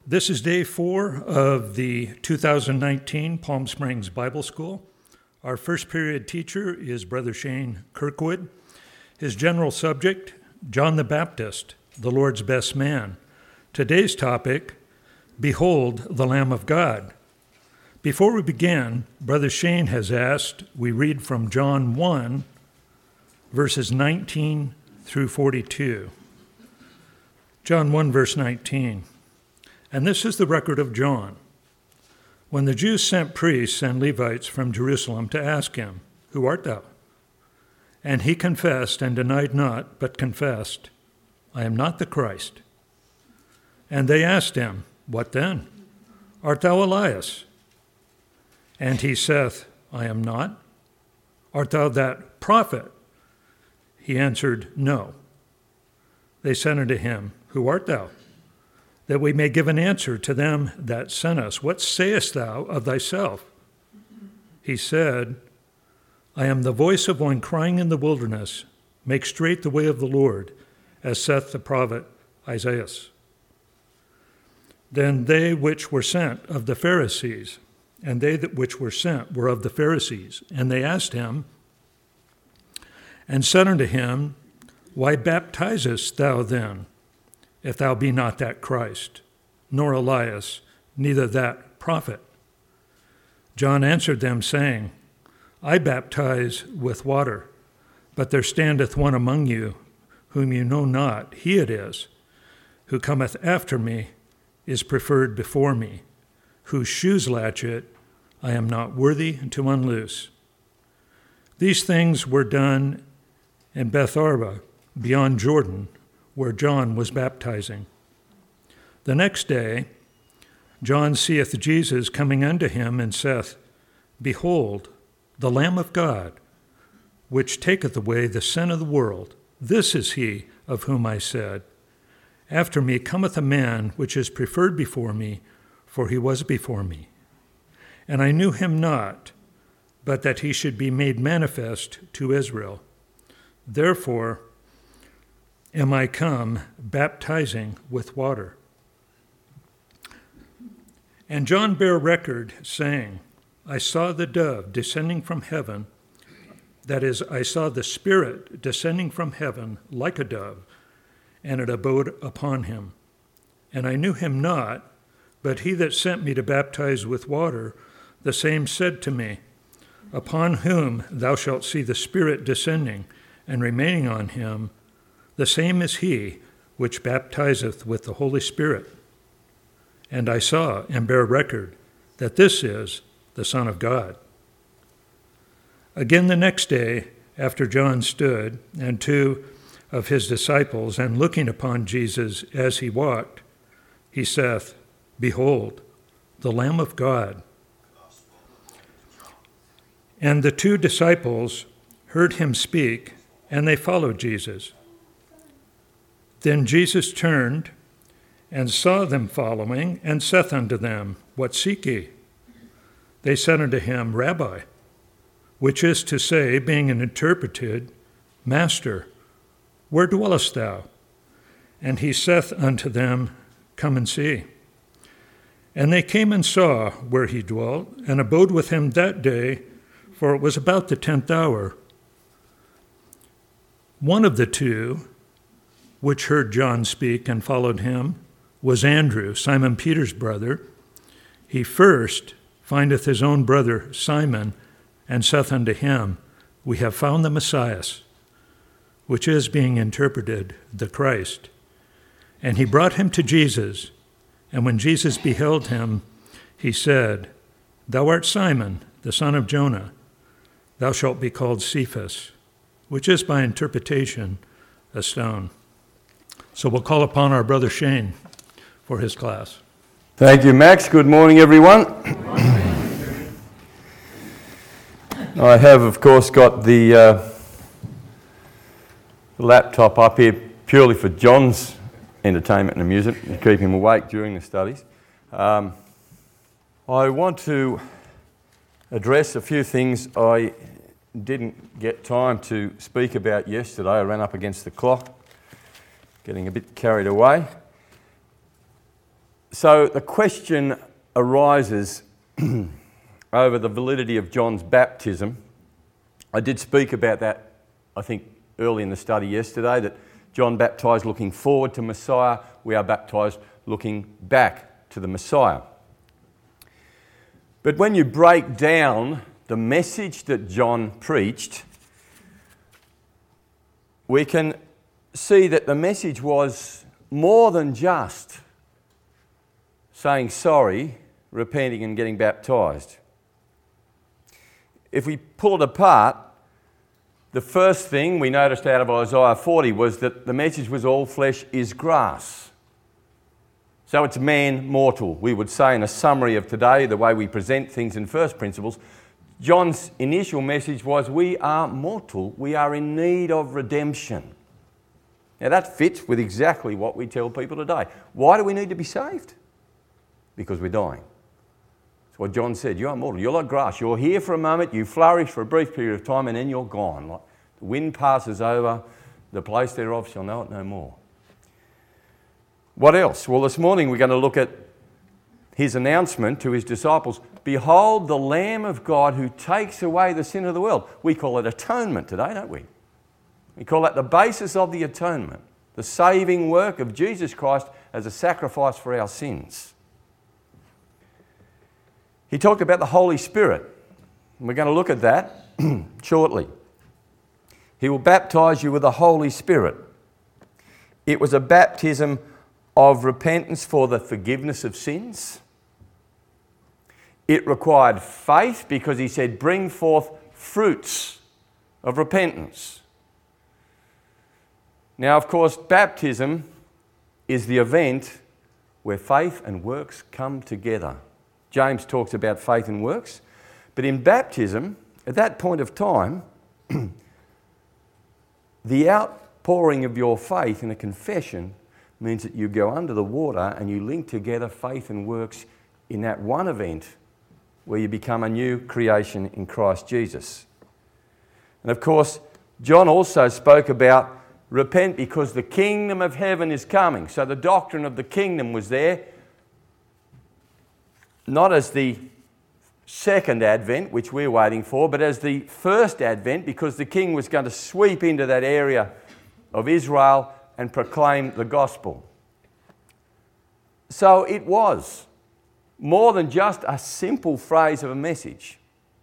This is day 4 of the 2019 Palm Springs Bible School. Our first period teacher is Brother Shane Kirkwood. His general subject, John the Baptist, the Lord's best man. Today's topic, Behold the Lamb of God. Before we begin, Brother Shane has asked we read from John 1, verses 19 through 42. John 1, verse 19. And this is the record of John. When the Jews sent priests and Levites from Jerusalem to ask him, Who art thou? And he confessed and denied not, but confessed, I am not the Christ. And they asked him, What then? Art thou Elias? And he saith, I am not. Art thou that prophet? He answered, No. They said unto him, Who art thou? That we may give an answer to them that sent us. What sayest thou of thyself? He said, I am the voice of one crying in the wilderness, Make straight the way of the Lord, as saith the prophet Isaiah. Then they which were sent of the Pharisees, and they that which were sent were of the Pharisees, and they asked him, and said unto him, Why baptizest thou then, if thou be not that Christ, nor Elias, neither that prophet? John answered them, saying, I baptize with water, but there standeth one among you, whom you know not, he it is, who cometh after me, is preferred before me, whose shoes latchet I am not worthy to unloose. These things were done in Bethabara, beyond Jordan, where John was baptizing. The next day, John seeth Jesus coming unto him, and saith, Behold, the Lamb of God, which taketh away the sin of the world. This is he of whom I said, After me cometh a man which is preferred before me, for he was before me. And I knew him not, but that he should be made manifest to Israel. Therefore am I come baptizing with water. And John bare record, saying, I saw the dove descending from heaven, that is, I saw the Spirit descending from heaven like a dove, and it abode upon him. And I knew him not, but he that sent me to baptize with water, the same said to me, Upon whom thou shalt see the Spirit descending and remaining on him, the same is he which baptizeth with the Holy Spirit. And I saw and bear record that this is the Son of God. Again the next day, after John stood, and two of his disciples, and looking upon Jesus as he walked, he saith, Behold, the Lamb of God. And the two disciples heard him speak, and they followed Jesus. Then Jesus turned and saw them following, and saith unto them, What seek ye? They said unto him, Rabbi, which is to say, being interpreted, Master, where dwellest thou? And he saith unto them, Come and see. And they came and saw where he dwelt, and abode with him that day, for it was about the 10th hour. One of the two, which heard John speak and followed him, was Andrew, Simon Peter's brother. He first findeth his own brother Simon, and saith unto him, We have found the Messiah, which is, being interpreted, the Christ. And he brought him to Jesus, and when Jesus beheld him, he said, Thou art Simon, the son of Jonah. Thou shalt be called Cephas, which is by interpretation a stone. So we'll call upon our brother Shane for his class. Thank you, Max. Good morning, everyone. I have, of course, got the laptop up here purely for John's entertainment and amusement, to keep him awake during the studies. I want to address a few things I didn't get time to speak about yesterday. I ran up against the clock, getting a bit carried away. So the question arises over the validity of John's baptism. I did speak about that, I think, early in the study yesterday, that John baptised looking forward to Messiah. We are baptised looking back to the Messiah. But when you break down the message that John preached, we can see that the message was more than just saying sorry, repenting and getting baptised. If we pull it apart, the first thing we noticed out of Isaiah 40 was that the message was all flesh is grass. So it's man mortal, we would say in a summary of today, the way we present things in first principles. John's initial message was we are mortal, we are in need of redemption. Now that fits with exactly what we tell people today. Why do we need to be saved? Because we're dying. That's what John said. You are mortal. You're like grass. You're here for a moment, you flourish for a brief period of time, and then you're gone. Like the wind passes over, the place thereof shall know it no more. What else? Well, this morning we're going to look at his announcement to his disciples. Behold the Lamb of God who takes away the sin of the world. We call it atonement today, don't we? We call that the basis of the atonement, the saving work of Jesus Christ as a sacrifice for our sins. He talked about the Holy Spirit. And we're going to look at that shortly. He will baptize you with the Holy Spirit. It was a baptism of repentance for the forgiveness of sins. It required faith because he said, bring forth fruits of repentance. Now, of course, baptism is the event where faith and works come together. James talks about faith and works. But in baptism, at that point of time, the outpouring of your faith in a confession means that you go under the water and you link together faith and works in that one event where you become a new creation in Christ Jesus. And of course, John also spoke about repent because the kingdom of heaven is coming. So the doctrine of the kingdom was there, not as the second advent, which we're waiting for, but as the first advent, because the king was going to sweep into that area of Israel and proclaim the gospel. So it was more than just a simple phrase of a message.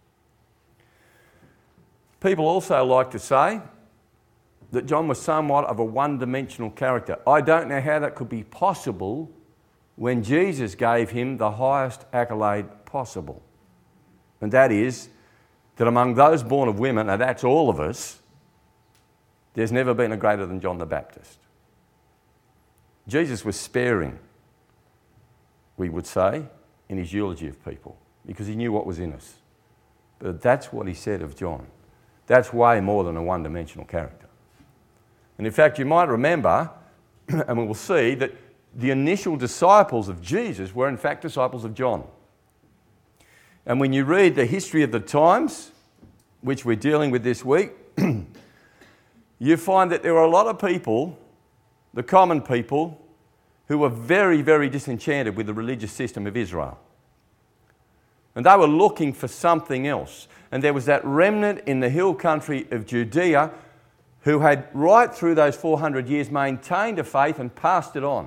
People also like to say that John was somewhat of a one-dimensional character. I don't know how that could be possible when Jesus gave him the highest accolade possible. And that is that among those born of women, and that's all of us, there's never been a greater than John the Baptist. Jesus was sparing, we would say, in his eulogy of people, because he knew what was in us. But that's what he said of John. That's way more than a one-dimensional character. And in fact, you might remember, and we will see, that the initial disciples of Jesus were in fact disciples of John. And when you read the history of the times, which we're dealing with this week, you find that there were a lot of people, the common people, who were very, very disenchanted with the religious system of Israel. And they were looking for something else. And there was that remnant in the hill country of Judea who had, right through those 400 years, maintained a faith and passed it on.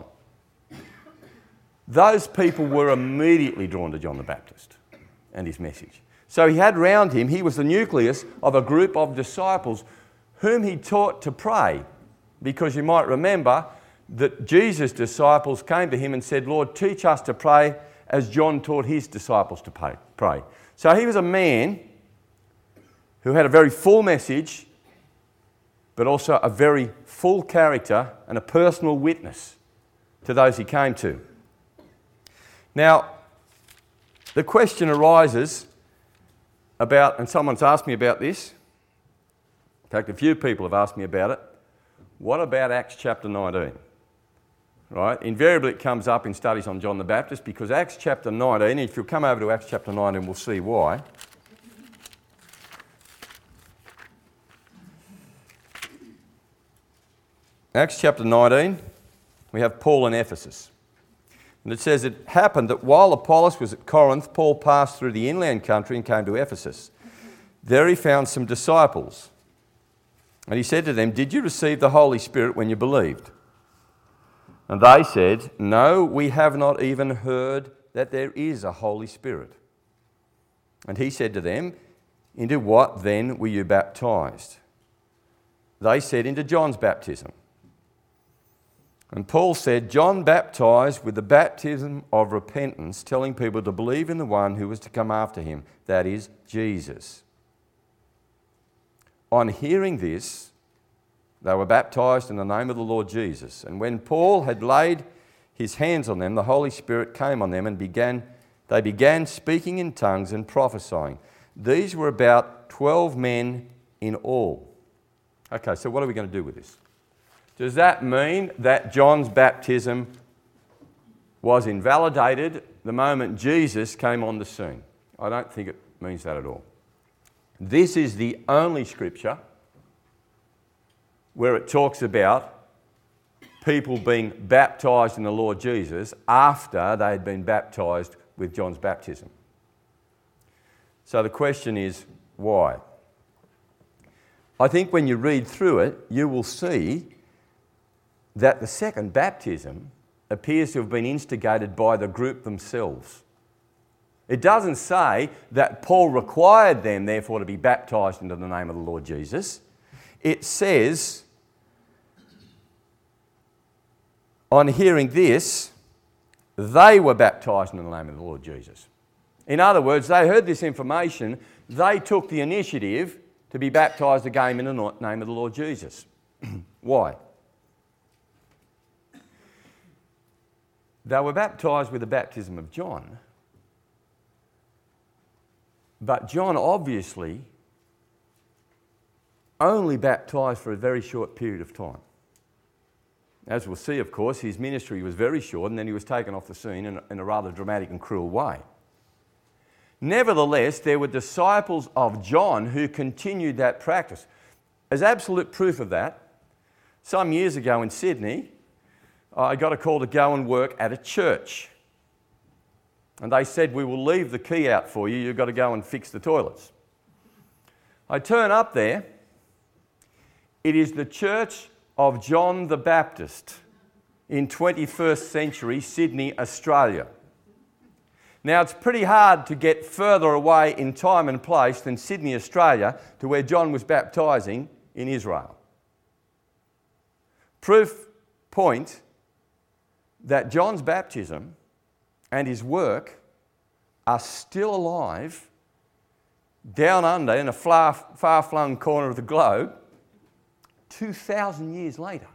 Those people were immediately drawn to John the Baptist and his message. So he had round him, he was the nucleus of a group of disciples whom he taught to pray. Because you might remember that Jesus' disciples came to him and said, Lord, teach us to pray as John taught his disciples to pray. So he was a man who had a very full message, but also a very full character and a personal witness to those he came to. Now, the question arises about, and someone's asked me about this, in fact, a few people have asked me about it, what about Acts chapter 19? Right? Invariably it comes up in studies on John the Baptist because Acts chapter 19, if you'll come over to Acts chapter 19, we'll see why. Acts chapter 19, we have Paul in Ephesus. And it says, it happened that while Apollos was at Corinth, Paul passed through the inland country and came to Ephesus. There he found some disciples. And he said to them, "Did you receive the Holy Spirit when you believed?" And they said, "No, we have not even heard that there is a Holy Spirit." And he said to them, "Into what then were you baptized?" They said, "Into John's baptism." And Paul said, "John baptized with the baptism of repentance, telling people to believe in the one who was to come after him, that is, Jesus." On hearing this, they were baptized in the name of the Lord Jesus. And when Paul had laid his hands on them, the Holy Spirit came on them and they began speaking in tongues and prophesying. These were about 12 men in all. Okay, so what are we going to do with this? Does that mean that John's baptism was invalidated the moment Jesus came on the scene? I don't think it means that at all. This is the only scripture where it talks about people being baptized in the Lord Jesus after they had been baptized with John's baptism. So the question is, why? I think when you read through it, you will see that the second baptism appears to have been instigated by the group themselves. It doesn't say that Paul required them, therefore, to be baptized into the name of the Lord Jesus. It says, on hearing this, they were baptized in the name of the Lord Jesus. In other words, they heard this information, they took the initiative to be baptized again in the name of the Lord Jesus. Why? They were baptized with the baptism of John, but John obviously only baptized for a very short period of time. As we'll see, of course, his ministry was very short and then he was taken off the scene in a rather dramatic and cruel way. Nevertheless, there were disciples of John who continued that practice. As absolute proof of that, some years ago in Sydney, I got a call to go and work at a church. And they said, "We will leave the key out for you, you've got to go and fix the toilets." I turn up there. It is the church of John the Baptist in 21st century Sydney, Australia. Now, it's pretty hard to get further away in time and place than Sydney, Australia, to where John was baptising in Israel. Proof point that John's baptism and his work are still alive down under in a far-flung corner of the globe 2,000 years later.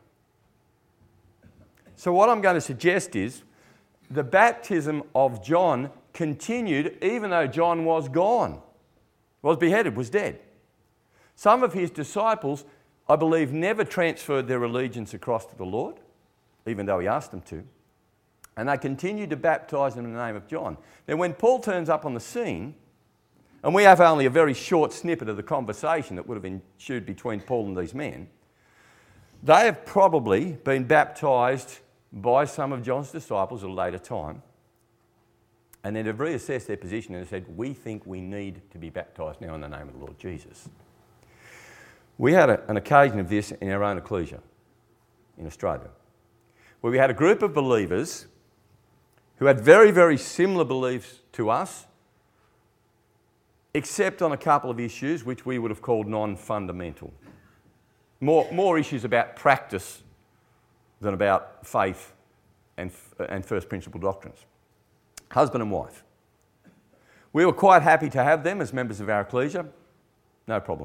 So what I'm going to suggest is the baptism of John continued even though John was gone, was beheaded, was dead. Some of his disciples, I believe, never transferred their allegiance across to the Lord, even though he asked them to. And they continued to baptise in the name of John. Now, when Paul turns up on the scene, and we have only a very short snippet of the conversation that would have ensued between Paul and these men, they have probably been baptised by some of John's disciples at a later time, and then have reassessed their position and said, "We think we need to be baptised now in the name of the Lord Jesus." We had an occasion of this in our own ecclesia in Australia, where we had a group of believers who had very, very similar beliefs to us, except on a couple of issues which we would have called non-fundamental. More issues about practice than about faith and first principle doctrines. Husband and wife. We were quite happy to have them as members of our ecclesia, no problem.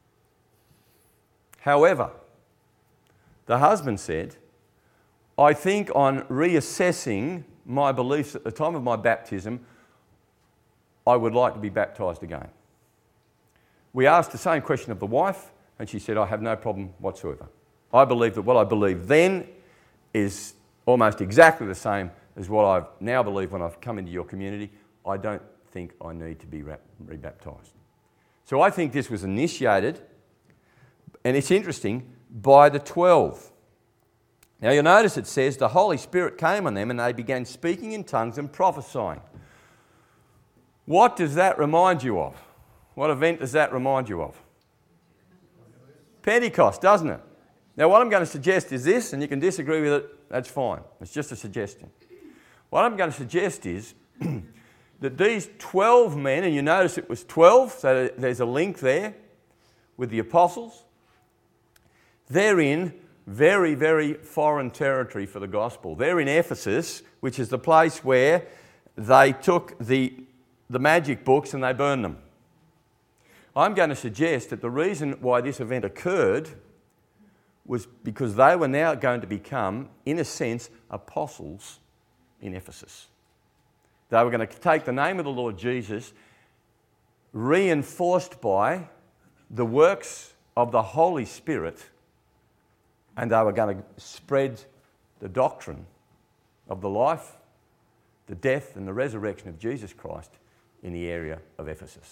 However, the husband said, "I think on reassessing my beliefs at the time of my baptism, I would like to be baptised again." We asked the same question of the wife, and she said, "I have no problem whatsoever. I believe that what I believed then is almost exactly the same as what I now believe when I've come into your community. I don't think I need to be rebaptised." So I think this was initiated, and it's interesting, by the 12. Now you'll notice it says the Holy Spirit came on them and they began speaking in tongues and prophesying. What does that remind you of? What event does that remind you of? Pentecost, doesn't it? Now what I'm going to suggest is this, and you can disagree with it, that's fine. It's just a suggestion. What I'm going to suggest is that these 12 men, and you notice it was 12, so there's a link there with the apostles, they're in very, very foreign territory for the gospel. They're in Ephesus, which is the place where they took the magic books and they burned them. I'm going to suggest that the reason why this event occurred was because they were now going to become, in a sense, apostles in Ephesus. They were going to take the name of the Lord Jesus, reinforced by the works of the Holy Spirit, and they were going to spread the doctrine of the life, the death, and the resurrection of Jesus Christ in the area of Ephesus.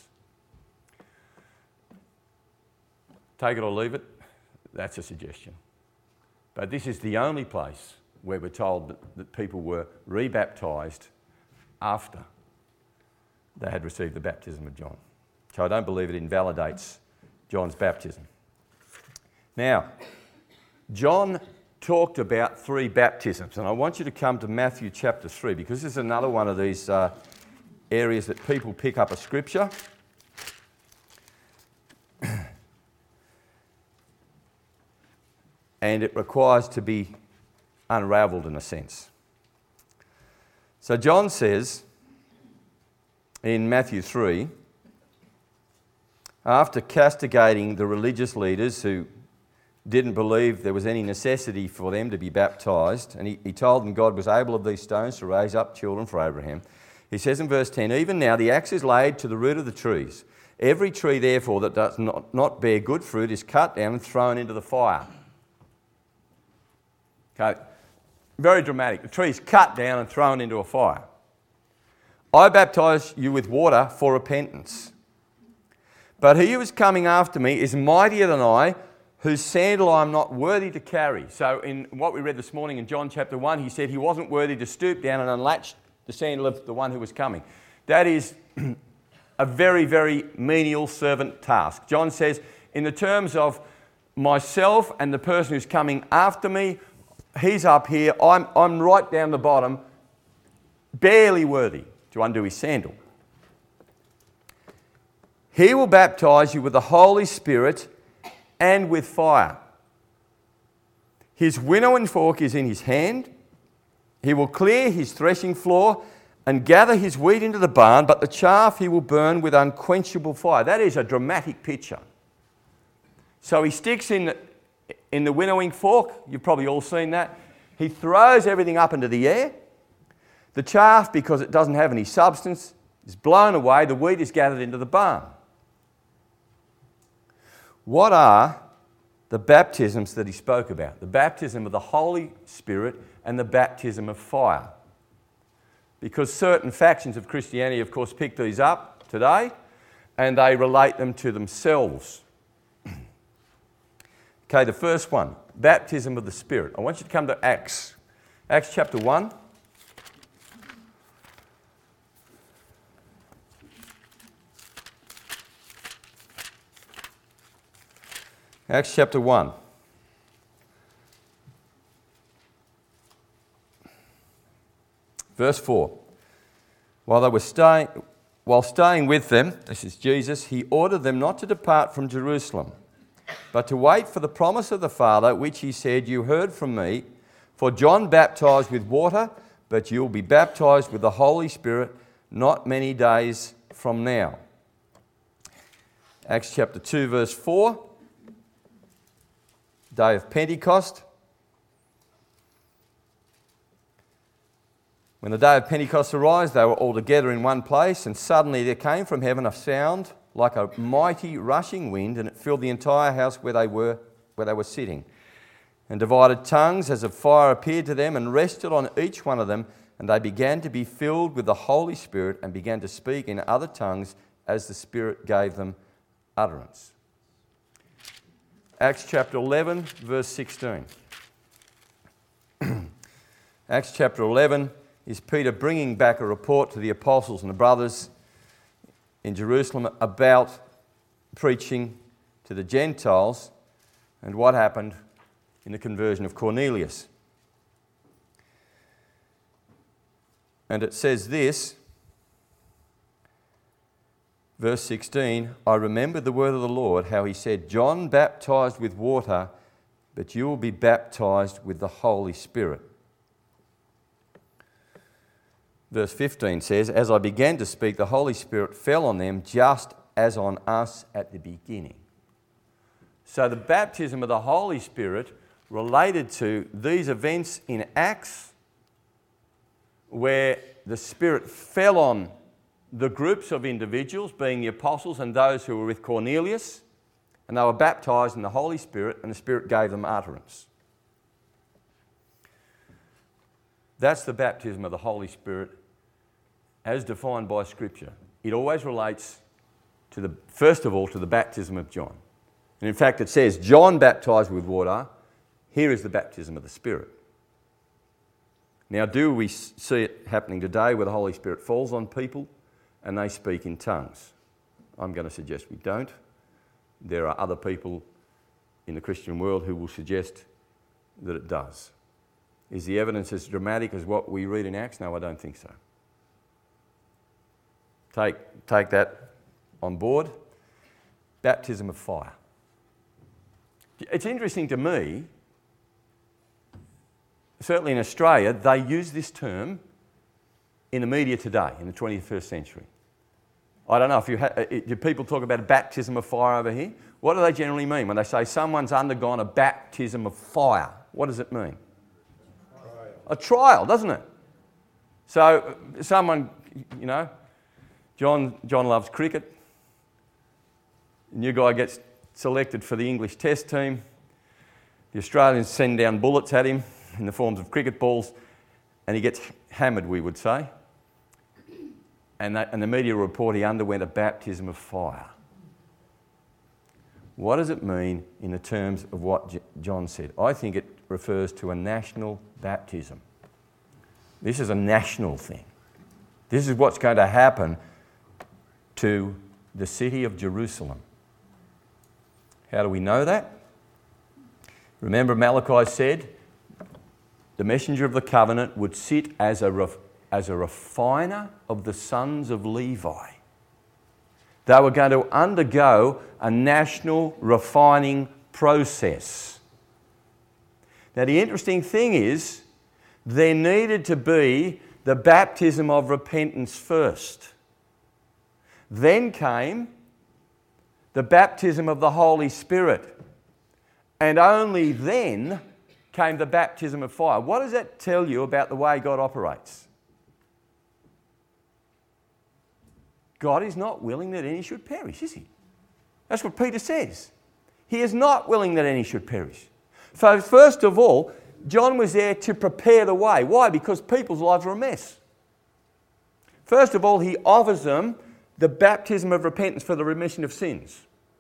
Take it or leave it, that's a suggestion. But this is the only place where we're told that people were rebaptised after they had received the baptism of John. So I don't believe it invalidates John's baptism. Now, John talked about 3 baptisms, and I want you to come to Matthew chapter 3, because this is another one of these areas that people pick up a scripture and it requires to be unravelled in a sense. So John says in Matthew 3, after castigating the religious leaders who didn't believe there was any necessity for them to be baptised, and he told them God was able of these stones to raise up children for Abraham, he says in verse 10, even now the axe is laid to the root of the trees. Every tree, therefore, that does not bear good fruit is cut down and thrown into the fire. Okay, very dramatic. The tree's cut down and thrown into a fire. I baptise you with water for repentance. But he who is coming after me is mightier than I, whose sandal I am not worthy to carry. So in what we read this morning in John chapter 1, he said he wasn't worthy to stoop down and unlatch the sandal of the one who was coming. That is a very, very menial servant task. John says, in the terms of myself and the person who's coming after me, he's up here, I'm right down the bottom, barely worthy to undo his sandal. He will baptise you with the Holy Spirit and with fire. His winnowing fork is in his hand. He will clear his threshing floor and gather his wheat into the barn, but the chaff he will burn with unquenchable fire. That is a dramatic picture. So he sticks in the winnowing fork. You've probably all seen that. He throws everything up into the air. The chaff, because it doesn't have any substance, is blown away. The wheat is gathered into the barn. What are the baptisms that he spoke about? The baptism of the Holy Spirit and the baptism of fire. Because certain factions of Christianity, of course, pick these up today and they relate them to themselves. Okay, the first one, baptism of the Spirit. I want you to come to Acts. Acts chapter 1. Acts chapter 1. Verse 4. While staying with them, this is Jesus, he ordered them not to depart from Jerusalem, but to wait for the promise of the Father, which he said, you heard from me, for John baptized with water, but you will be baptized with the Holy Spirit not many days from now. Acts chapter 2, verse 4. Day of Pentecost. When the day of Pentecost arose, they were all together in one place, and suddenly there came from heaven a sound like a mighty rushing wind, and it filled the entire house where they were sitting. And divided tongues as of fire appeared to them and rested on each one of them, and they began to be filled with the Holy Spirit and began to speak in other tongues as the Spirit gave them utterance. Acts chapter 11, verse 16. Acts chapter 11 is Peter bringing back a report to the apostles and the brothers in Jerusalem about preaching to the Gentiles and what happened in the conversion of Cornelius. And it says this, verse 16, I remembered the word of the Lord, how he said, John baptized with water, but you will be baptized with the Holy Spirit. Verse 15 says, as I began to speak, the Holy Spirit fell on them just as on us at the beginning. So the baptism of the Holy Spirit related to these events in Acts where the Spirit fell on the groups of individuals, being the apostles and those who were with Cornelius, and they were baptized in the Holy Spirit, and the Spirit gave them utterance. That's the baptism of the Holy Spirit as defined by Scripture. It always relates to first of all, to the baptism of John. And in fact, it says, John baptized with water, here is the baptism of the Spirit. Now, do we see it happening today where the Holy Spirit falls on people and they speak in tongues? I'm going to suggest we don't. There are other people in the Christian world who will suggest that it does. Is the evidence as dramatic as what we read in Acts? No, I don't think so. Take that on board. Baptism of fire. It's interesting to me, certainly in Australia, they use this term in the media today, in the 21st century. I don't know if do people talk about a baptism of fire over here? What do they generally mean when they say someone's undergone a baptism of fire? What does it mean? A trial, doesn't it? So someone, John loves cricket. The new guy gets selected for the English Test team. The Australians send down bullets at him in the forms of cricket balls, and he gets hammered, we would say. And the media report he underwent a baptism of fire. What does it mean in the terms of what John said? I think it refers to a national baptism. This is a national thing. This is what's going to happen to the city of Jerusalem. How do we know that? Remember, Malachi said the messenger of the covenant would sit as a refiner of the sons of Levi. They were going to undergo a national refining process. Now, the interesting thing is, there needed to be the baptism of repentance first. Then came the baptism of the Holy Spirit. And only then came the baptism of fire. What does that tell you about the way God operates? God is not willing that any should perish, is he? That's what Peter says. He is not willing that any should perish. So first of all, John was there to prepare the way. Why? Because people's lives are a mess. First of all, he offers them the baptism of repentance for the remission of sins.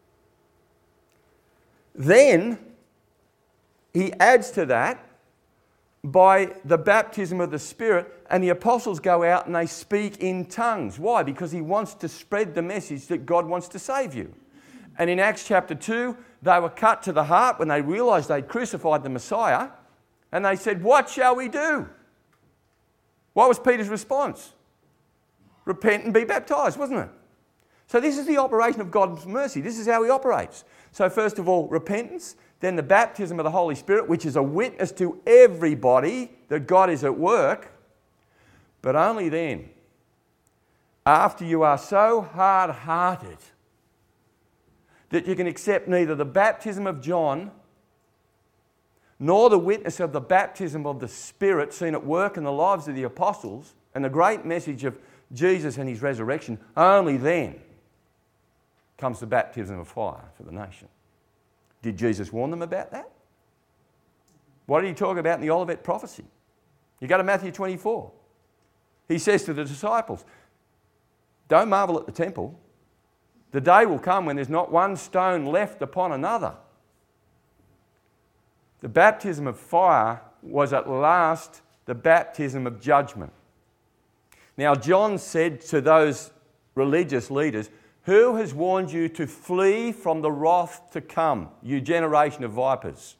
Then he adds to that by the baptism of the Spirit, and the apostles go out and they speak in tongues. Why? Because he wants to spread the message that God wants to save you. And in Acts chapter 2, they were cut to the heart when they realised they'd crucified the Messiah, and they said, what shall we do? What was Peter's response? Repent and be baptised, wasn't it? So this is the operation of God's mercy. This is how he operates. So first of all, repentance, then the baptism of the Holy Spirit, which is a witness to everybody that God is at work. But only then, after you are so hard-hearted that you can accept neither the baptism of John nor the witness of the baptism of the Spirit seen at work in the lives of the apostles and the great message of Jesus and his resurrection, only then comes the baptism of fire for the nation. Did Jesus warn them about that? What did he talk about in the Olivet prophecy? You go to Matthew 24. He says to the disciples, don't marvel at the temple. The day will come when there's not one stone left upon another. The baptism of fire was at last the baptism of judgment. Now, John said to those religious leaders, "Who has warned you to flee from the wrath to come, you generation of vipers?"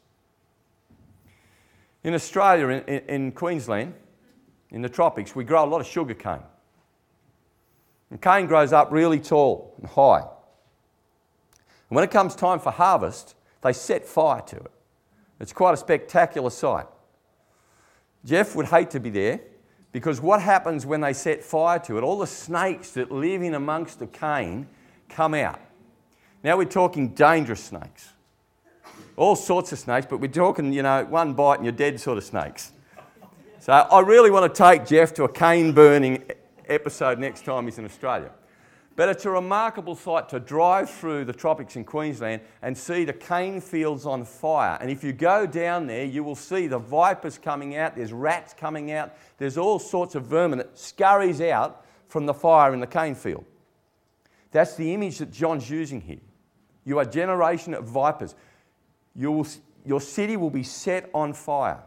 In Australia, in Queensland, in the tropics, we grow a lot of sugar cane. And cane grows up really tall and high. And when it comes time for harvest, they set fire to it. It's quite a spectacular sight. Jeff would hate to be there, because what happens when they set fire to it, all the snakes that live in amongst the cane come out. Now we're talking dangerous snakes. All sorts of snakes, but we're talking, one bite and you're dead sort of snakes. So I really want to take Jeff to a cane burning episode next time he's in Australia. But it's a remarkable sight to drive through the tropics in Queensland and see the cane fields on fire. And if you go down there, you will see the vipers coming out, there's rats coming out, there's all sorts of vermin that scurries out from the fire in the cane field. That's the image that John's using here. You are a generation of vipers. Your city will be set on fire.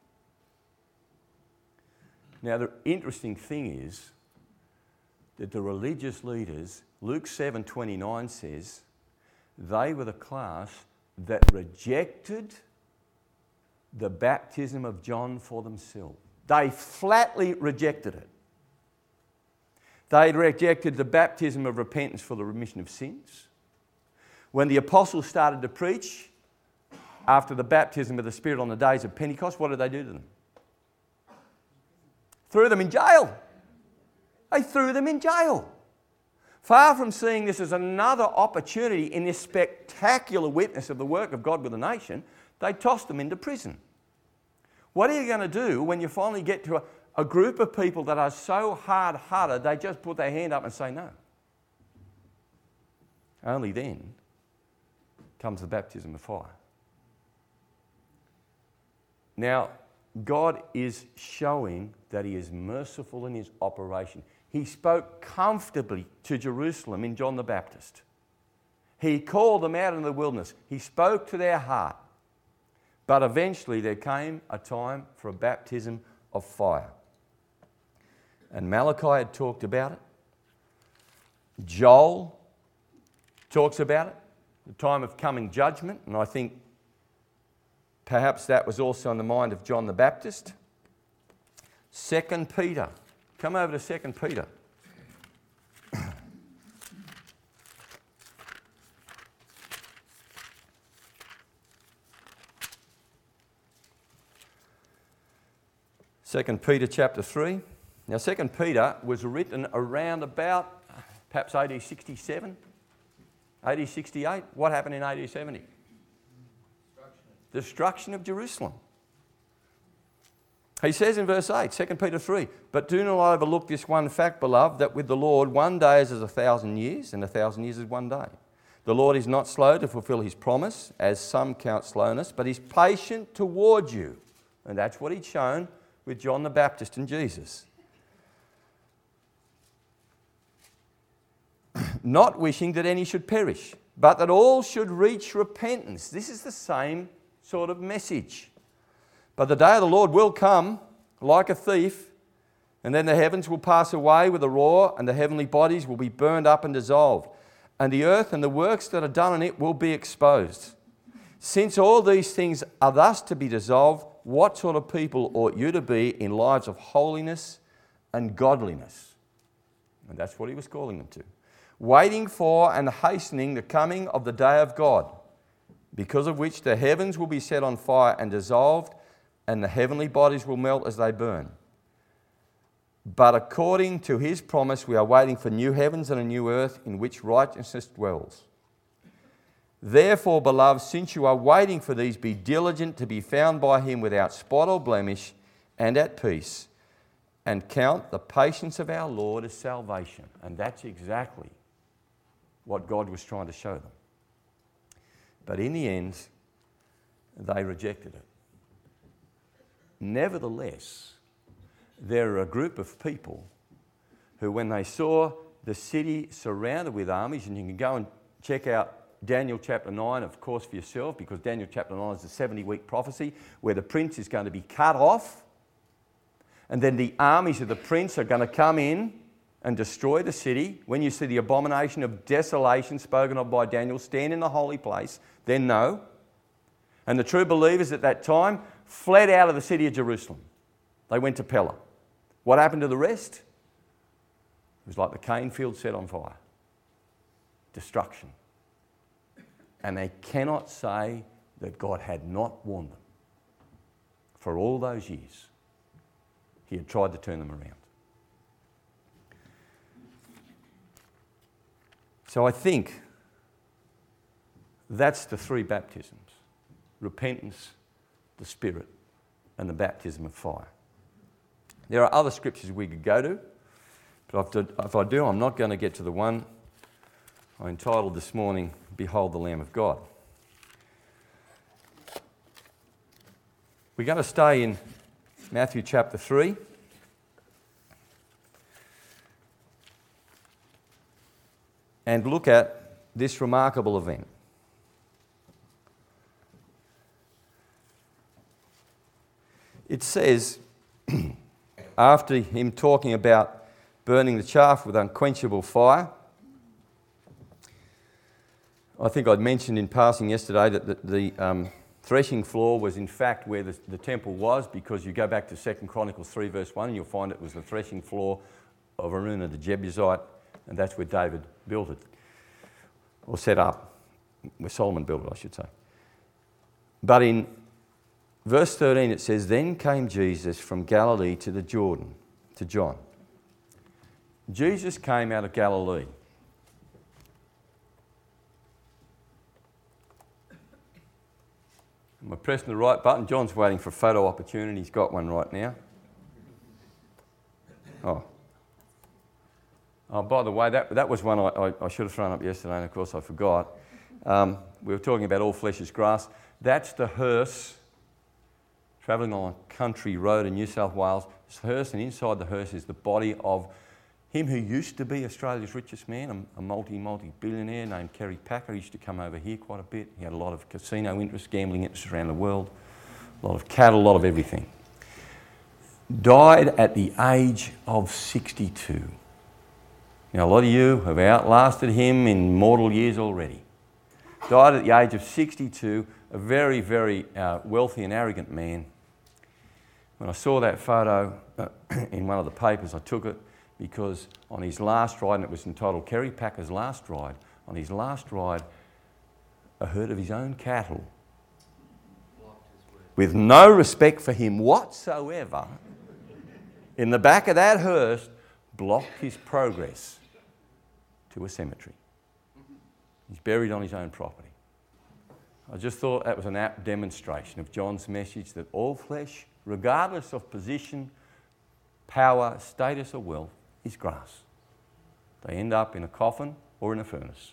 Now, the interesting thing is that the religious leaders, Luke 7:29 says, they were the class that rejected the baptism of John for themselves. They flatly rejected it. They rejected the baptism of repentance for the remission of sins. When the apostles started to preach after the baptism of the Spirit on the days of Pentecost, what did they do to them? Threw them in jail. They threw them in jail. Far from seeing this as another opportunity in this spectacular witness of the work of God with the nation, they tossed them into prison. What are you going to do when you finally get to a group of people that are so hard-hearted they just put their hand up and say no? Only then comes the baptism of fire. Now, God is showing that He is merciful in His operation. He spoke comfortably to Jerusalem in John the Baptist. He called them out in the wilderness. He spoke to their heart. But eventually there came a time for a baptism of fire. And Malachi had talked about it. Joel talks about it, the time of coming judgment, and I think perhaps that was also in the mind of John the Baptist. 2 Peter. Come over to 2 Peter. Second Peter chapter 3. Now 2 Peter was written around about perhaps AD 67, AD 68. What happened in AD 70? Destruction of Jerusalem. He says in verse 8, 2 Peter 3, "But do not overlook this one fact, beloved, that with the Lord 1 day is as 1,000 years, and 1,000 years is 1 day. The Lord is not slow to fulfill His promise, as some count slowness, but He's patient toward you." And that's what He'd shown with John the Baptist and Jesus. "Not wishing that any should perish, but that all should reach repentance." This is the same sort of message. "But the day of the Lord will come like a thief, and then the heavens will pass away with a roar, and the heavenly bodies will be burned up and dissolved, and the earth and the works that are done in it will be exposed. Since all these things are thus to be dissolved, what sort of people ought you to be in lives of holiness and godliness?" And that's what he was calling them to. "Waiting for and hastening the coming of the day of God, because of which the heavens will be set on fire and dissolved, and the heavenly bodies will melt as they burn. But according to His promise, we are waiting for new heavens and a new earth in which righteousness dwells. Therefore, beloved, since you are waiting for these, be diligent to be found by Him without spot or blemish and at peace, and count the patience of our Lord as salvation." And that's exactly what God was trying to show them. But in the end, they rejected it. Nevertheless, there are a group of people who, when they saw the city surrounded with armies, and you can go and check out Daniel chapter 9, of course, for yourself, because Daniel chapter 9 is the 70-week prophecy where the prince is going to be cut off and then the armies of the prince are going to come in and destroy the city. When you see the abomination of desolation spoken of by Daniel stand in the holy place, then know. And the true believers at that time fled out of the city of Jerusalem. They went to Pella. What happened to the rest? It was like the cane field set on fire. Destruction. And they cannot say that God had not warned them. For all those years, he had tried to turn them around. So I think that's the three baptisms: repentance, the Spirit, and the baptism of fire. There are other scriptures we could go to, but if I do, I'm not going to get to the one I entitled this morning, Behold the Lamb of God. We're going to stay in Matthew chapter 3. And look at this remarkable event. It says, after him talking about burning the chaff with unquenchable fire, I think I'd mentioned in passing yesterday that the threshing floor was in fact where the temple was, because you go back to 2 Chronicles 3 verse 1 and you'll find it was the threshing floor of Araunah the Jebusite, and that's where David built it, or set up, where Solomon built it, I should say. But in verse 13 it says, Then came Jesus from Galilee to the Jordan, to John. Jesus came out of Galilee. Am I pressing the right button? John's waiting for a photo opportunity. He's got one right now. Oh, by the way, that was one I should have thrown up yesterday, and of course I forgot. We were talking about all flesh is grass. That's the hearse travelling on a country road in New South Wales. It's the hearse, and inside the hearse is the body of him who used to be Australia's richest man, a multi-billionaire named Kerry Packer. He used to come over here quite a bit. He had a lot of casino interests, gambling interests around the world, a lot of cattle, a lot of everything. Died at the age of 62. Now, a lot of you have outlasted him in mortal years already. Died at the age of 62, a very, very wealthy and arrogant man. When I saw that photo in one of the papers, I took it because on his last ride, and it was entitled Kerry Packer's Last Ride, on his last ride, a herd of his own cattle, with no respect for him whatsoever, in the back of that hearse, blocked his progress to a cemetery. He's buried on his own property. I just thought that was an apt demonstration of John's message that all flesh, regardless of position, power, status or wealth, is grass. They end up in a coffin or in a furnace.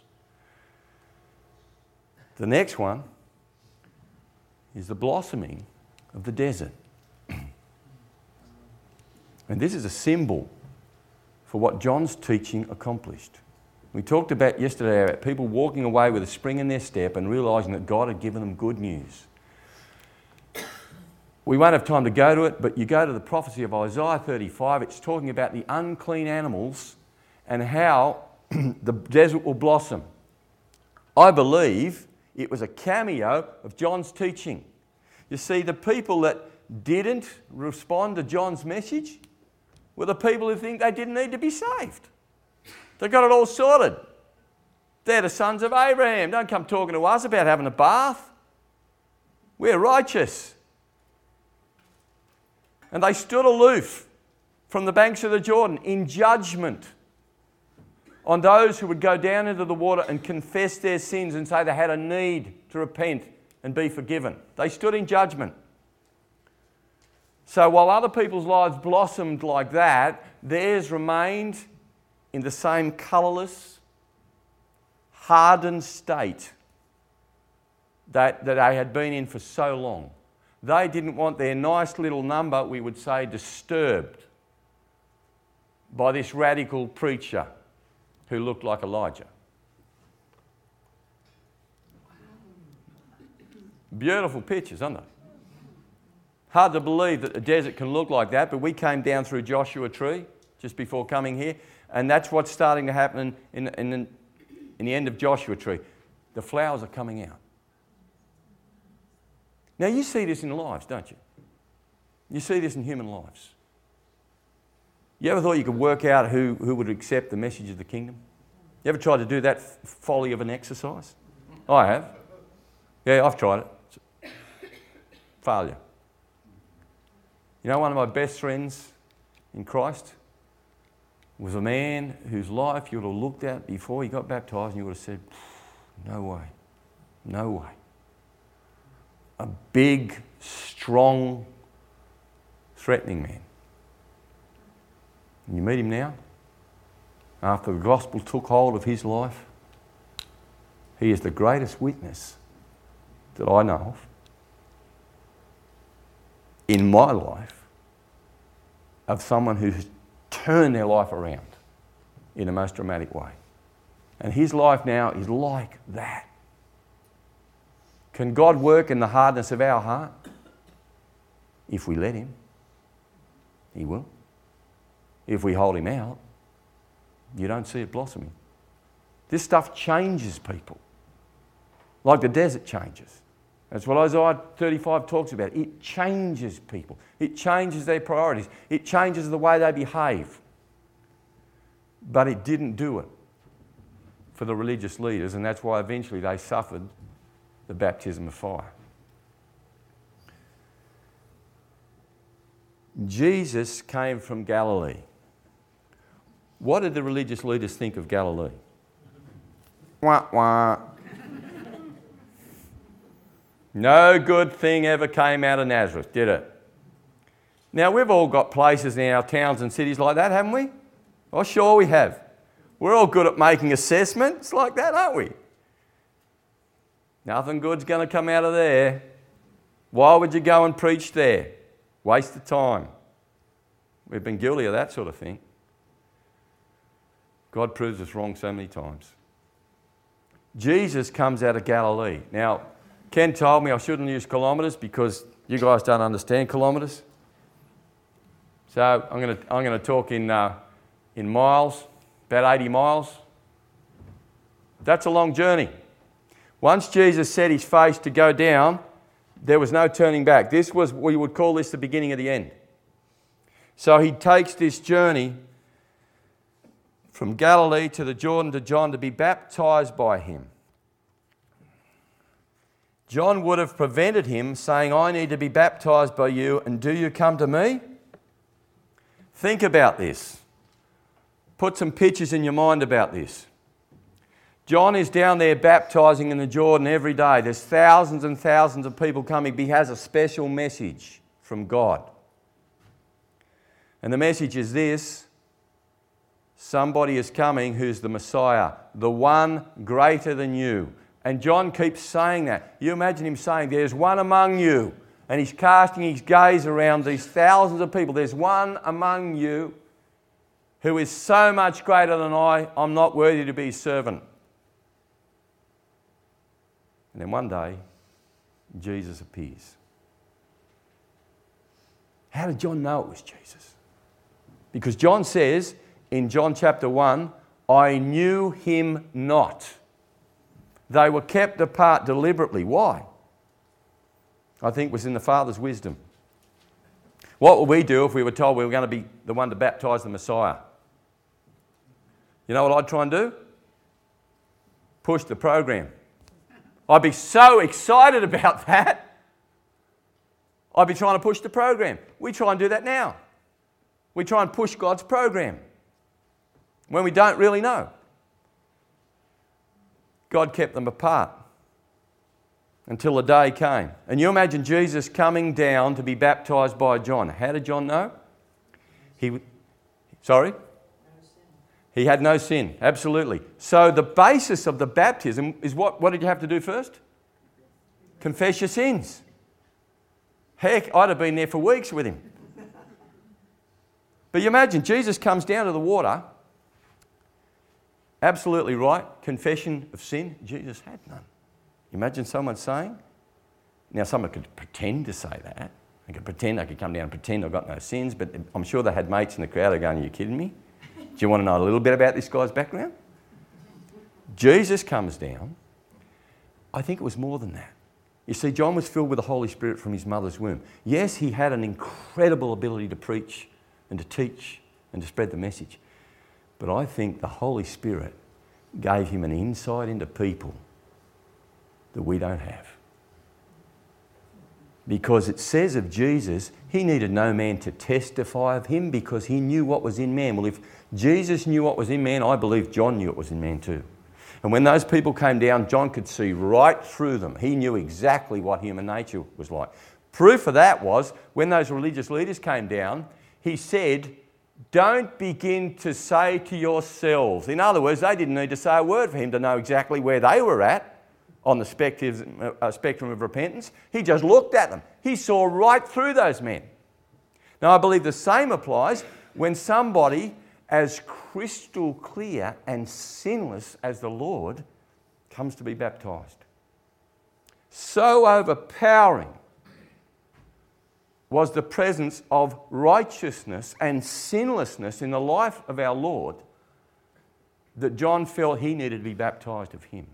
The next one is the blossoming of the desert. And this is a symbol for what John's teaching accomplished. We talked about yesterday about people walking away with a spring in their step and realising that God had given them good news. We won't have time to go to it, but you go to the prophecy of Isaiah 35, it's talking about the unclean animals and how the desert will blossom. I believe it was a cameo of John's teaching. You see, the people that didn't respond to John's message were the people who think they didn't need to be saved. They got it all sorted. They're the sons of Abraham. Don't come talking to us about having a bath. We're righteous. And they stood aloof from the banks of the Jordan in judgment on those who would go down into the water and confess their sins and say they had a need to repent and be forgiven. They stood in judgment. So while other people's lives blossomed like that, theirs remained in the same colourless, hardened state that they had been in for so long. They didn't want their nice little number, we would say, disturbed by this radical preacher who looked like Elijah. Beautiful pictures, aren't they? Hard to believe that a desert can look like that, but we came down through Joshua Tree just before coming here, and that's what's starting to happen in the end of Joshua Tree. The flowers are coming out. Now you see this in lives, don't you? You see this in human lives. You ever thought you could work out who would accept the message of the kingdom? You ever tried to do that folly of an exercise? I have. Yeah, I've tried it. Failure. You know, one of my best friends in Christ was a man whose life you would have looked at before he got baptised and you would have said, no way, no way. A big, strong, threatening man. And you meet him now, after the gospel took hold of his life, he is the greatest witness that I know of in my life of someone who's turned their life around in the most dramatic way. And his life now is like that. Can God work in the hardness of our heart? If we let him, he will. If we hold him out, you don't see it blossoming. This stuff changes people, like the desert changes. That's what Isaiah 35 talks about. It changes people. It changes their priorities. It changes the way they behave. But it didn't do it for the religious leaders, and that's why eventually they suffered the baptism of fire. Jesus came from Galilee. What did the religious leaders think of Galilee? Wah, wah. No good thing ever came out of Nazareth, did it? Now, we've all got places in our towns and cities like that, haven't we? Oh, sure we have. We're all good at making assessments like that, aren't we? Nothing good's going to come out of there. Why would you go and preach there? Waste of time. We've been guilty of that sort of thing. God proves us wrong so many times. Jesus comes out of Galilee. Now, Ken told me I shouldn't use kilometres because you guys don't understand kilometres. So I'm going to talk in miles, about 80 miles. That's a long journey. Once Jesus set his face to go down, there was no turning back. This was, we would call this the beginning of the end. So he takes this journey from Galilee to the Jordan to John to be baptised by him. John would have prevented him saying, I need to be baptised by you, and do you come to me? Think about this. Put some pictures in your mind about this. John is down there baptising in the Jordan every day. There's thousands and thousands of people coming. He has a special message from God. And the message is this: somebody is coming who's the Messiah, the one greater than you. And John keeps saying that. You imagine him saying, there's one among you. And he's casting his gaze around these thousands of people. There's one among you who is so much greater than I, I'm not worthy to be his servant. And then one day, Jesus appears. How did John know it was Jesus? Because John says in John chapter 1, I knew him not. They were kept apart deliberately. Why? I think it was in the Father's wisdom. What would we do if we were told we were going to be the one to baptise the Messiah? You know what I'd try and do? Push the program. I'd be so excited about that. I'd be trying to push the program. We try and do that now. We try and push God's program when we don't really know. God kept them apart until the day came. And you imagine Jesus coming down to be baptised by John. How did John know? Sorry? He had no sin, absolutely. So the basis of the baptism is what did you have to do first? Confess your sins. Heck, I'd have been there for weeks with him. But you imagine, Jesus comes down to the water, absolutely right, confession of sin. Jesus had none. Imagine someone saying, now someone could pretend to say that, I could come down and pretend I've got no sins, but I'm sure they had mates in the crowd who are going, are you kidding me? Do you want to know a little bit about this guy's background? Jesus comes down. I think it was more than that. You see, John was filled with the Holy Spirit from his mother's womb. Yes, he had an incredible ability to preach and to teach and to spread the message. But I think the Holy Spirit gave him an insight into people that we don't have. Because it says of Jesus, he needed no man to testify of him because he knew what was in man. Well, if Jesus knew what was in man, I believe John knew what was in man too. And when those people came down, John could see right through them. He knew exactly what human nature was like. Proof of that was when those religious leaders came down, he said, don't begin to say to yourselves. In other words, they didn't need to say a word for him to know exactly where they were at on the spectrum of repentance. He just looked at them. He saw right through those men. Now, I believe the same applies when somebody as crystal clear and sinless as the Lord comes to be baptized. So overpowering was the presence of righteousness and sinlessness in the life of our Lord that John felt he needed to be baptized of him.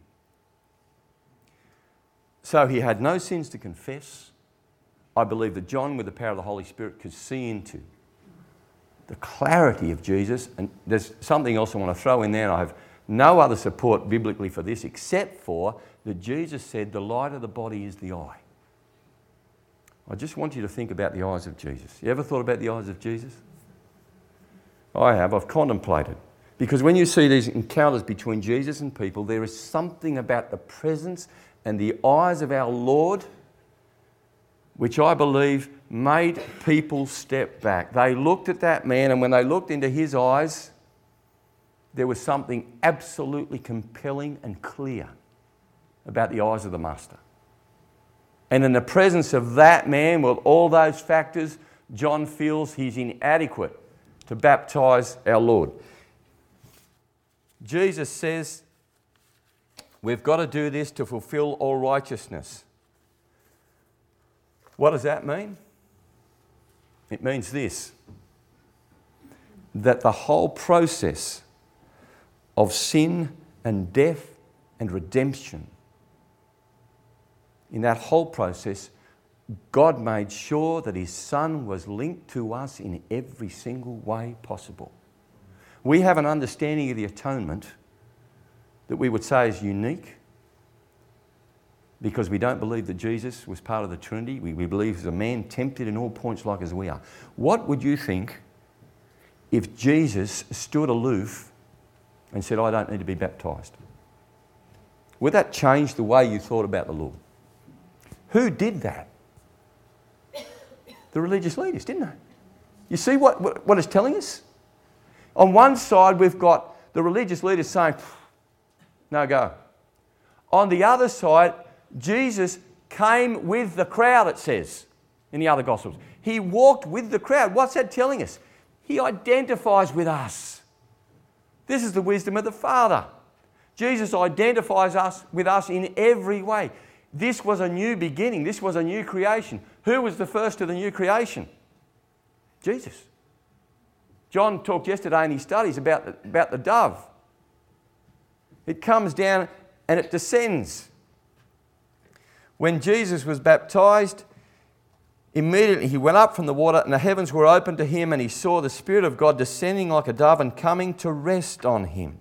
So he had no sins to confess. I believe that John, with the power of the Holy Spirit, could see into the clarity of Jesus. And there's something else I want to throw in there, and I have no other support biblically for this except for that Jesus said the light of the body is the eye. I just want you to think about the eyes of Jesus. You ever thought about the eyes of Jesus? I have. I've contemplated. Because when you see these encounters between Jesus and people, there is something about the presence and the eyes of our Lord which I believe made people step back. They looked at that man, and when they looked into his eyes, there was something absolutely compelling and clear about the eyes of the Master. And in the presence of that man, with all those factors, John feels he's inadequate to baptize our Lord. Jesus says, we've got to do this to fulfill all righteousness. What does that mean? It means this, that the whole process of sin and death and redemption, in that whole process, God made sure that his Son was linked to us in every single way possible. We have an understanding of the atonement that we would say is unique because we don't believe that Jesus was part of the Trinity. We believe he's a man tempted in all points like as we are. What would you think if Jesus stood aloof and said, I don't need to be baptised? Would that change the way you thought about the Lord? Who did that? The religious leaders, didn't they? You see what it's telling us? On one side, we've got the religious leaders saying, no go. On the other side, Jesus came with the crowd, it says in the other Gospels. He walked with the crowd. What's that telling us? He identifies with us. This is the wisdom of the Father. Jesus identifies with us in every way. This was a new beginning. This was a new creation. Who was the first of the new creation? Jesus. John talked yesterday in his studies about the dove. It comes down and it descends. When Jesus was baptized, immediately he went up from the water and the heavens were opened to him and he saw the Spirit of God descending like a dove and coming to rest on him.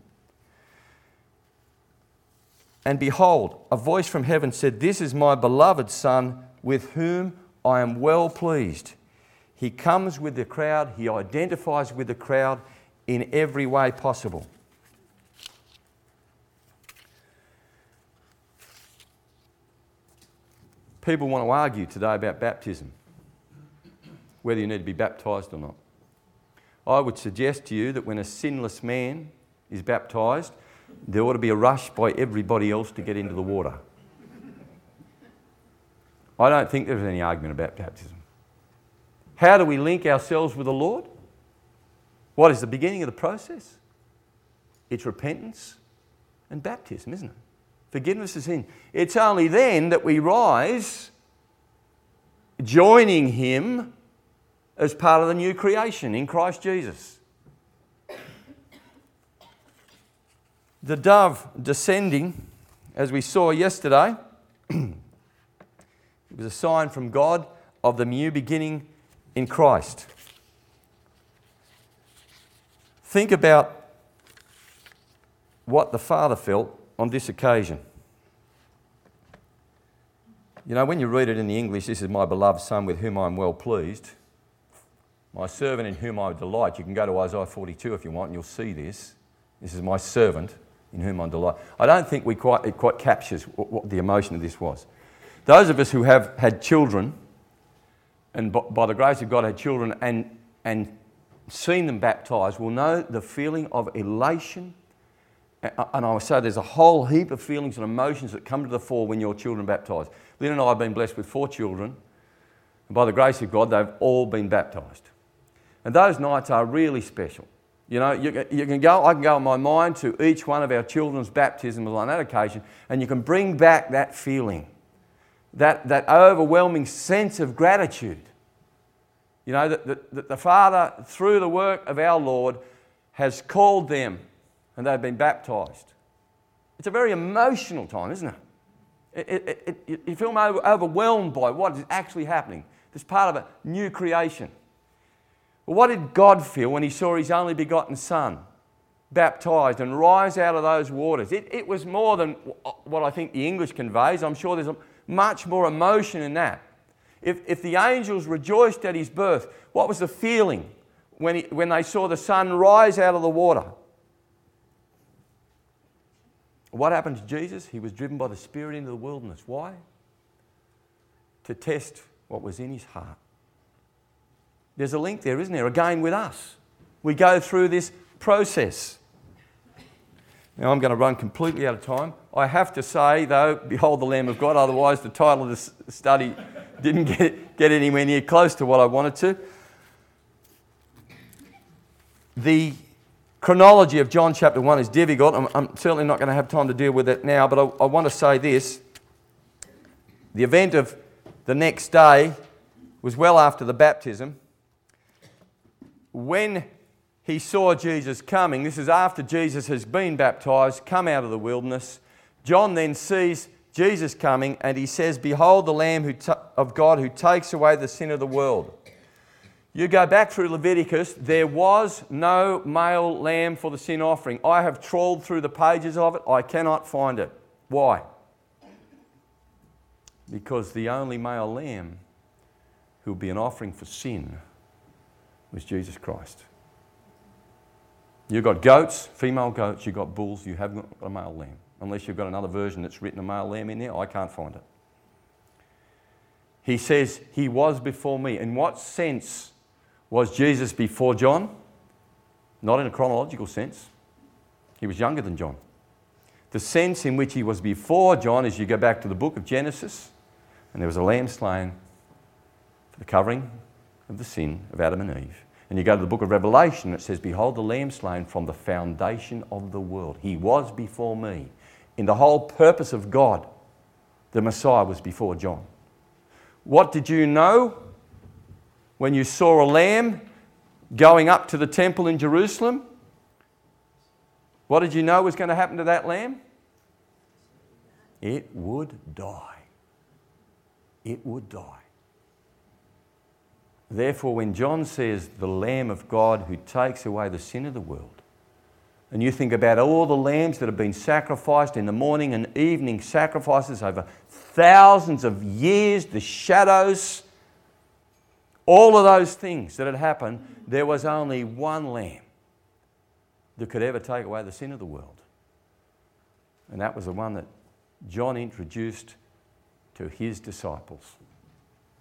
And behold, a voice from heaven said, "This is my beloved Son, with whom I am well pleased." He comes with the crowd. He identifies with the crowd in every way possible. People want to argue today about baptism, whether you need to be baptised or not. I would suggest to you that when a sinless man is baptised, there ought to be a rush by everybody else to get into the water. I don't think there's any argument about baptism. How do we link ourselves with the Lord? What is the beginning of the process? It's repentance and baptism, isn't it? Forgiveness of sin. It's only then that we rise joining him as part of the new creation in Christ Jesus. The dove descending, as we saw yesterday, it was a sign from God of the new beginning in Christ. Think about what the Father felt on this occasion. You know, when you read it in the English, this is my beloved Son with whom I am well pleased, my servant in whom I delight. You can go to Isaiah 42 if you want and you'll see this. This is my servant in whom I delight. I don't think it quite captures what the emotion of this was. Those of us who have had children, and by the grace of God had children and seen them baptised, will know the feeling of elation. And I would say there's a whole heap of feelings and emotions that come to the fore when your children are baptised. Lynn and I have been blessed with 4 children, and by the grace of God, they've all been baptised. And those nights are really special. You know, I can go in my mind to each one of our children's baptisms on that occasion, and you can bring back that feeling, that overwhelming sense of gratitude. You know, that the Father, through the work of our Lord, has called them and they've been baptised. It's a very emotional time, isn't it? You feel overwhelmed by what is actually happening. It's part of a new creation. Well, what did God feel when he saw his only begotten Son baptised and rise out of those waters? It was more than what I think the English conveys. I'm sure there's much more emotion in that. If the angels rejoiced at his birth, what was the feeling when they saw the Son rise out of the water? What happened to Jesus? He was driven by the Spirit into the wilderness. Why? To test what was in his heart. There's a link there, isn't there? Again with us. We go through this process. Now I'm going to run completely out of time. I have to say, though, behold the Lamb of God, otherwise the title of this study didn't get anywhere near close to what I wanted to. The chronology of John chapter 1 is difficult. I'm certainly not going to have time to deal with it now, but I want to say this. The event of the next day was well after the baptism. When he saw Jesus coming, this is after Jesus has been baptised, come out of the wilderness. John then sees Jesus coming and he says, behold the Lamb of God who takes away the sin of the world. You go back through Leviticus, there was no male lamb for the sin offering. I have trawled through the pages of it. I cannot find it. Why? Because the only male lamb who would be an offering for sin was Jesus Christ. You've got goats, female goats, you've got bulls, you haven't got a male lamb. Unless you've got another version that's written a male lamb in there, I can't find it. He says, he was before me. In what sense was Jesus before John? Not in a chronological sense. He was younger than John. The sense in which he was before John is you go back to the book of Genesis, and there was a lamb slain for the covering of the sin of Adam and Eve. And you go to the book of Revelation, it says, behold the lamb slain from the foundation of the world. He was before me. In the whole purpose of God, the Messiah was before John. What did you know when you saw a lamb going up to the temple in Jerusalem? What did you know was going to happen to that lamb? It would die. It would die. Therefore, when John says the Lamb of God who takes away the sin of the world, and you think about all the lambs that have been sacrificed in the morning and evening sacrifices over thousands of years, the shadows, all of those things that had happened, there was only one lamb that could ever take away the sin of the world. And that was the one that John introduced to his disciples.